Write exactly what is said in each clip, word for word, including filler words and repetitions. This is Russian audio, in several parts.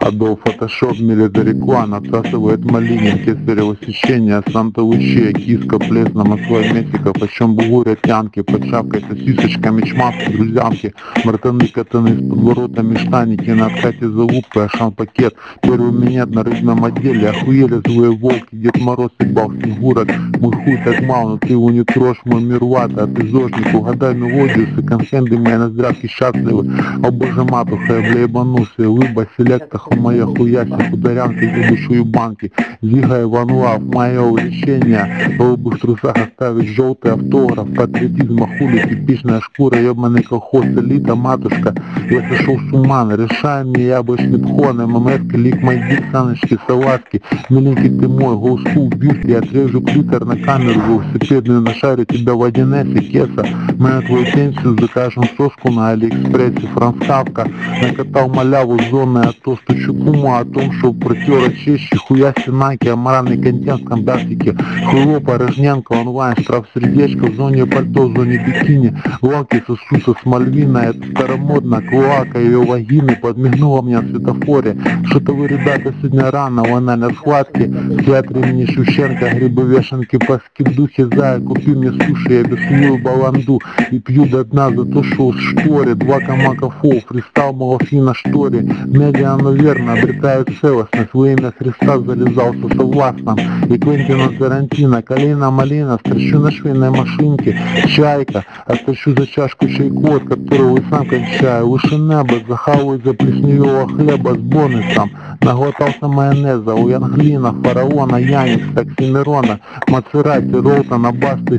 Adobe Photoshop, Military Clan, отсасывает малинин, кесарево сечение, Санта Лучия, киска, плесна, масло Мексика, почем бугуря, тянки, под шапкой, сосисочками, чмавки, друзьямки, братаны, катаны с подворотами, штаники, на откате залупкой, ашан пакет, первый минет на рыбном отделе, охуели злые волки, Дед Мороз ебал снегурок, мой хуй так мал, но ты его не трожь, мой мир вата, а ты зожник, угадай мелодию, секонд-хенды мои ноздрявки счастливы, о боже матуха, я бля ебанулся, лыба, селекта, моя хуяся, хударянки, ебучую банки, Зига Иван Лав, мое увлечение, в голубых трусах оставить желтый автограф, патриотизма хули, типичная шкура, ебаный колхоз, элита, матушка, я сошел с ума, решай мне яблочный пхон, ММС, лик майди, саночки, салатки, миленький ты мой, гоускул, бюст, я отрежу клитор на камеру, велосипедную, нашарю тебя в один эс и кеса, мы на твою пенсию закажем соску на Алиэкспрессе, Франц Кавка, накатал маляву зонной, а то стучу куму о том, что протера чещи, хуя синаки, аморальный контент в контактике, хуйло порожненко, онлайн, штраф сердечко, в зоне пальто, в зоне бикини, лаки сосутся с Мальвина, это старомодно, клоака ее вагины, подмигнула мне в светофоре, что-то вы, ребята, сегодня рано, в анальной схватке, в театре имени Шевченко, грибы вешенки, паски в духе, зая, купи мне суши, я бесую баланду, и пью до дна за то, что в шторе, два камака фол, фристайл малафи на шторе, медиа, наверное, обретают целостность, во имя Христа залезался совластным, и Квентина Тарантино, калина, малина, строчу на швейной машинке, чайка, а строчу за чашку чайку, от которого и сам кончаю, выше неба, захаваю за плесневого хлеба с бонусом, наглотался майонеза, у Янглина, Фараона, Яникс, Оксимирона, Мацерати, Ролтона, Басты.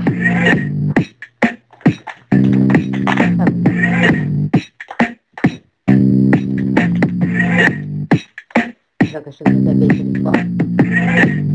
Так, а что это опять телефон?